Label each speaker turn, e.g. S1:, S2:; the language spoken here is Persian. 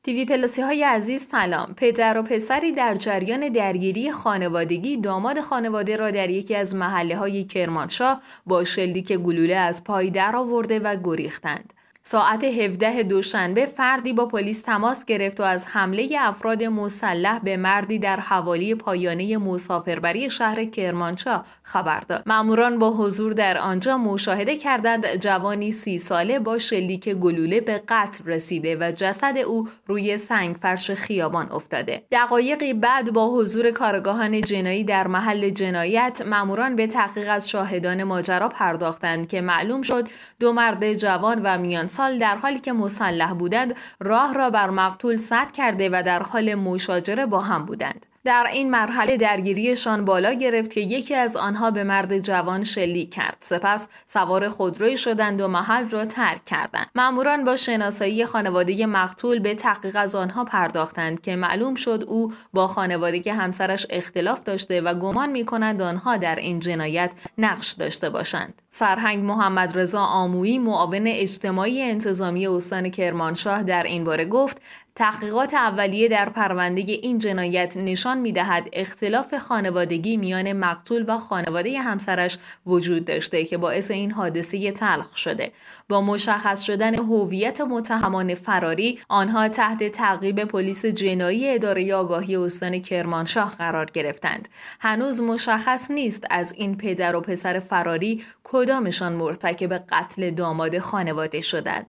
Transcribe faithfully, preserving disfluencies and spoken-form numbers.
S1: تیوی پلاسی های عزیز سلام. پدر و پسری در جریان درگیری خانوادگی داماد خانواده را در یکی از محله های کرمانشاه با شلیک گلوله از پای درآورده و گریختند. ساعت هفده دوشنبه فردی با پلیس تماس گرفت و از حمله افراد مسلح به مردی در حوالی پایانه مسافربری شهر کرمانشاه خبر داد. ماموران با حضور در آنجا مشاهده کردند جوانی سی ساله با شلیک گلوله به قتل رسیده و جسد او روی سنگ فرش خیابان افتاده. دقایقی بعد با حضور کارآگاهان جنایی در محل جنایت، ماموران به تحقیق از شاهدان ماجرا پرداختند که معلوم شد دو مرد جوان و میان سال در حالی که مسلح بودند راه را بر مقتول سد کرده و در حال مشاجره با هم بودند. در این مرحله درگیریشان بالا گرفت که یکی از آنها به مرد جوان شلیک کرد. سپس سوار خودروی شدند و محل را ترک کردند. ماموران با شناسایی خانواده مقتول به تحقیق از آنها پرداختند که معلوم شد او با خانواده همسرش اختلاف داشته و گمان می‌کنند آنها در این جنایت نقش داشته باشند. سرهنگ محمد رضا آمویی، معاون اجتماعی انتظامی استان کرمانشاه، در این باره گفت: تحقیقات اولیه در پرونده این جنایت نشان می‌دهد اختلاف خانوادگی میان مقتول و خانواده همسرش وجود داشته که باعث این حادثه تلخ شده. با مشخص شدن هویت متهمان فراری، آنها تحت تعقیب پلیس جنایی اداره آگاهی استان کرمانشاه قرار گرفتند. هنوز مشخص نیست از این پدر و پسر فراری کدامشان مرتکب قتل داماد خانواده شدند.